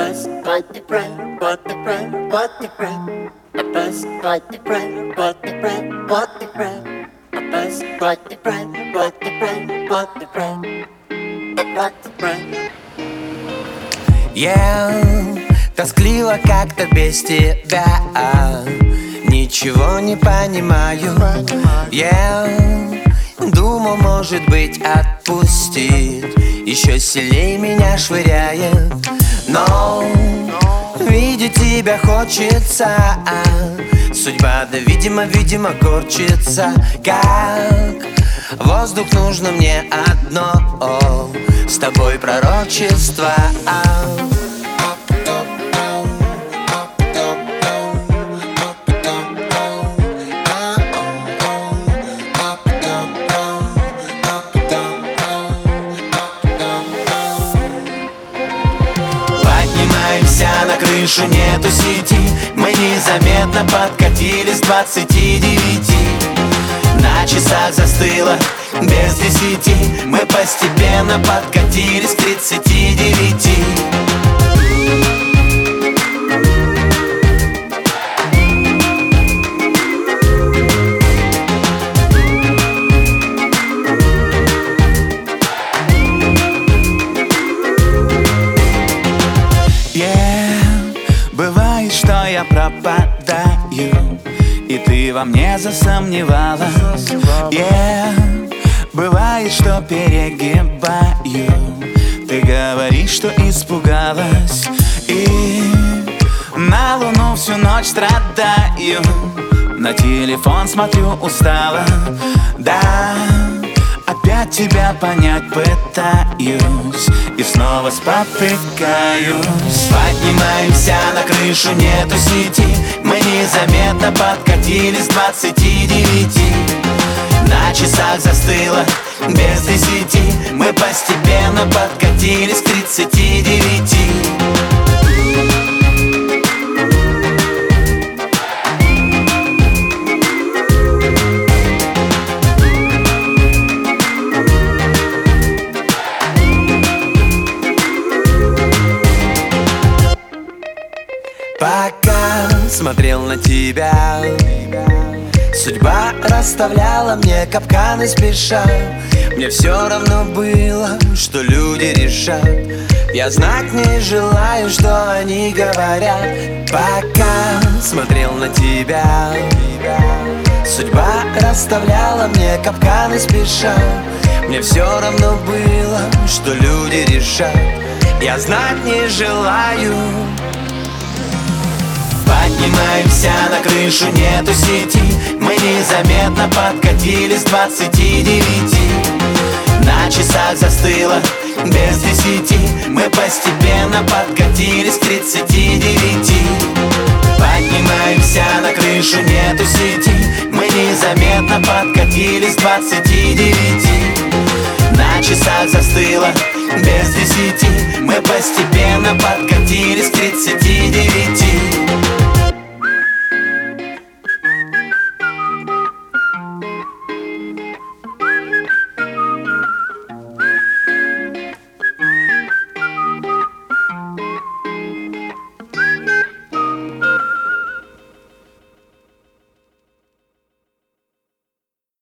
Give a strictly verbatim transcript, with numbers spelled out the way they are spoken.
bus, but the bread, but the bread, but the bread. A bus, but the bread, but the bread, but the bread. A bus, but the bread, but the bread, but the bread. But the bread. Я тоскливо как-то без тебя, ничего не понимаю. Я думал, может быть, отпустит, еще сильнее меня швыряет. Но видеть тебя хочется, судьба, да, видимо, видимо, корчится. Как воздух нужно мне одно, с тобой пророчество. Поднимаемся на крышу, нету сети. Мы незаметно подкатили с двадцати девяти. На часах застыло без десяти. Мы постепенно подкатились к тридцати девяти. Бывает, что я пропадаю, и ты во мне засомневалась. Yeah. Бывает, что перегибаю, ты говоришь, что испугалась. И на луну всю ночь страдаю, на телефон смотрю устало. Да, опять тебя понять пытаюсь и снова спотыкаюсь. Поднимаемся на крышу, нету сети. Мы незаметно подкатились с двадцати девяти. На часах застыло без десяти. Мы постепенно подкатились к тридцати девяти. Пока смотрел на тебя, судьба расставляла мне капканы спеша. Мне все равно было, что люди решат. Я знать не желаю, что они говорят. Пока смотрел на тебя, судьба расставляла мне капканы спеша. Мне все равно было, что люди решат. Я знать не желаю. Поднимаемся на крышу, нету сети. Мы незаметно подкатились с двадцати девяти. На часах застыло без десяти. Мы постепенно подкатились к тридцати девяти. Поднимаемся на крышу, нету сети. Мы незаметно подкатились к двадцати девяти. На часах застыло без десяти. Мы постепенно подкатились к тридцати девяти.